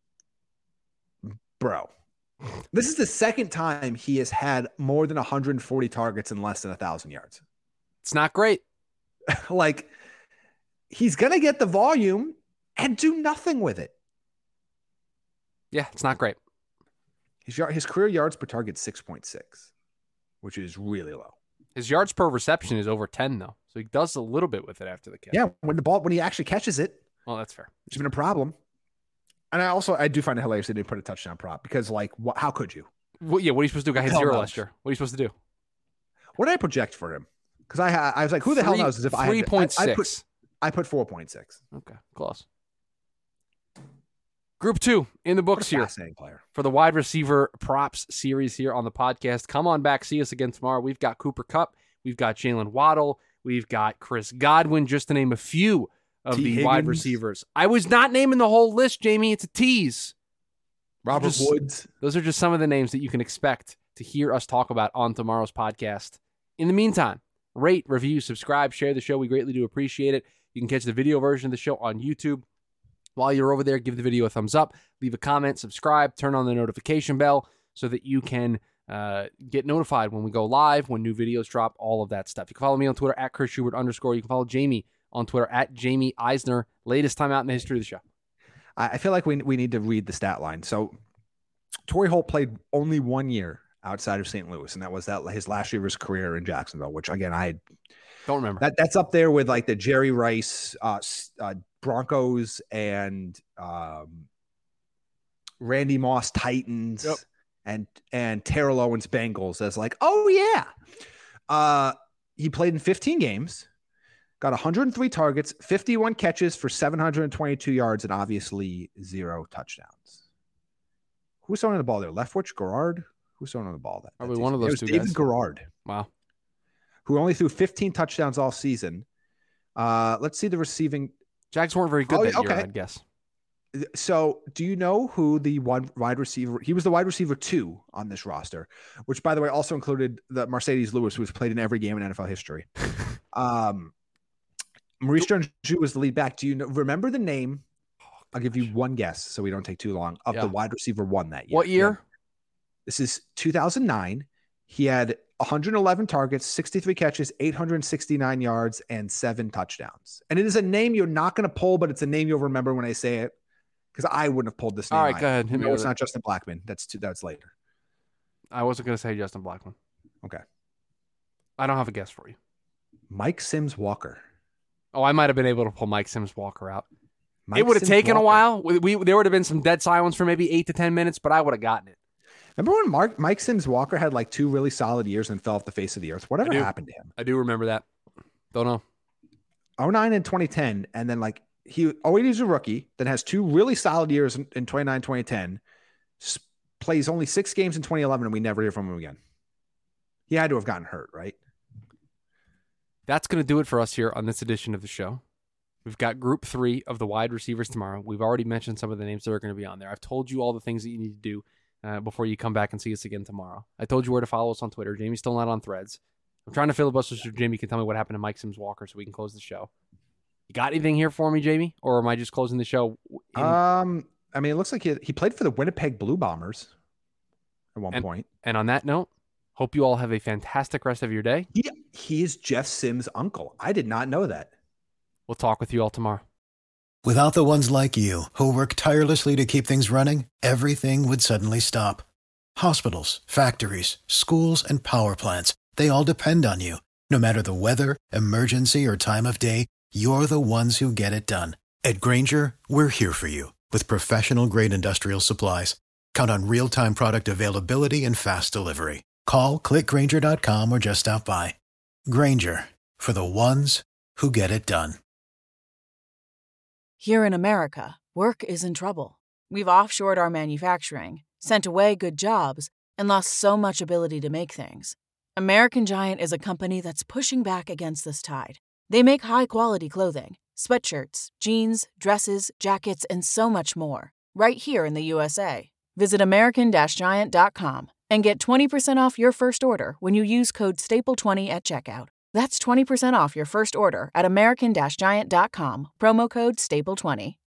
bro, this is the second time he has had more than one hundred forty targets and less than one thousand yards. It's not great. Like, he's going to get the volume and do nothing with it. Yeah, it's not great. His, his career yards per target, six point six, which is really low. His yards per reception is over ten, though. So he does a little bit with it after the catch. Yeah, when the ball, when he actually catches it. Well, that's fair. It's been a problem. And I also, I do find it hilarious they didn't put a touchdown prop because, like, what, how could you? Well, yeah, what are you supposed to do? Guy hit zero last year. What are you supposed to do? What did I project for him? Because I, I was like, who the Three, hell knows? As if I three point six. I, I put, I put four point six. Okay, close. Group two in the books here player. For the wide receiver props series here on the podcast. Come on back, see us again tomorrow. We've got Cooper Kupp, we've got Jalen Waddle, we've got Chris Godwin, just to name a few of T. the Higgins. wide receivers. I was not naming the whole list, Jamie. It's a tease. Robert just, Woods. Those are just some of the names that you can expect to hear us talk about on tomorrow's podcast. In the meantime, rate, review, subscribe, share the show. We greatly do appreciate it. You can catch the video version of the show on YouTube. While you're over there, give the video a thumbs up, leave a comment, subscribe, turn on the notification bell so that you can uh, get notified when we go live, when new videos drop, all of that stuff. You can follow me on Twitter at Chris Schubert underscore. You can follow Jamie on Twitter at Jamie Eisner. Latest time out in the history of the show. I feel like we we need to read the stat line. So Torrey Holt played only one year outside of Saint Louis, and that was that his last year of his career in Jacksonville, which again I don't remember. That that's up there with like the Jerry Rice uh, uh, Broncos and um, Randy Moss Titans yep. and and Terrell Owens Bengals as like, oh yeah. Uh, he played in fifteen games, got one hundred three targets, fifty-one catches for seven hundred twenty-two yards, and obviously zero touchdowns. Who's throwing the ball there? Leftwich, Garrard? Who's throwing the ball? That, Probably that one of those it was two David guys. Garrard. Wow. Who only threw fifteen touchdowns all season. Uh, let's see the receiving. Jags weren't very good Oh, that okay. year, I'd guess. So do you know who the one wide receiver, he was the wide receiver two on this roster, which by the way, also included the Mercedes Lewis, who has played in every game in N F L history. um, Maurice Jones-Drew was the lead back. Do you know, remember the name? I'll give you one guess so we don't take too long of Yeah. the wide receiver one that year. What year? Yeah. This is two thousand nine. He had one hundred eleven targets, sixty-three catches, eight hundred sixty-nine yards, and seven touchdowns. And it is a name you're not going to pull, but it's a name you'll remember when I say it. Because I wouldn't have pulled this name. All right, either. go ahead. Hit me No, with it's it. not Justin Blackman. That's too, that's later. I wasn't going to say Justin Blackman. Okay. I don't have a guess for you. Mike Sims Walker. Oh, I might have been able to pull Mike Sims Walker out. Mike it would have Sims taken a Walker. while. We, we There would have been some dead silence for maybe eight to ten minutes, but I would have gotten it. Remember when Mark Mike Sims Walker had like two really solid years and fell off the face of the earth? Whatever I do. happened to him? I do remember that. Don't know. oh nine and twenty ten, and then like he always was a rookie, then has two really solid years in, in twenty-nine, twenty ten, s- plays only six games in twenty eleven, and we never hear from him again. He had to have gotten hurt, right? That's going to do it for us here on this edition of the show. We've got group three of the wide receivers tomorrow. We've already mentioned some of the names that are going to be on there. I've told you all the things that you need to do uh, before you come back and see us again tomorrow. I told you where to follow us on Twitter. Jamie's still not on Threads. I'm trying to filibuster so Jamie can tell me what happened to Mike Sims Walker so we can close the show. You got anything here for me, Jamie? Or am I just closing the show? In- Um, I mean, it looks like he, he played for the Winnipeg Blue Bombers at one and, point. And on that note, hope you all have a fantastic rest of your day. He, he is Jeff Sims' uncle. I did not know that. We'll talk with you all tomorrow. Without the ones like you, who work tirelessly to keep things running, everything would suddenly stop. Hospitals, factories, schools, and power plants, they all depend on you. No matter the weather, emergency, or time of day, you're the ones who get it done. At Grainger, we're here for you with professional-grade industrial supplies. Count on real-time product availability and fast delivery. Call, click Grainger dot com, or just stop by. Grainger, for the ones who get it done. Here in America, work is in trouble. We've offshored our manufacturing, sent away good jobs, and lost so much ability to make things. American Giant is a company that's pushing back against this tide. They make high-quality clothing, sweatshirts, jeans, dresses, jackets, and so much more, right here in the U S A. Visit American Giant dot com and get twenty percent off your first order when you use code staple twenty at checkout. That's twenty percent off your first order at American Giant dot com, promo code staple twenty.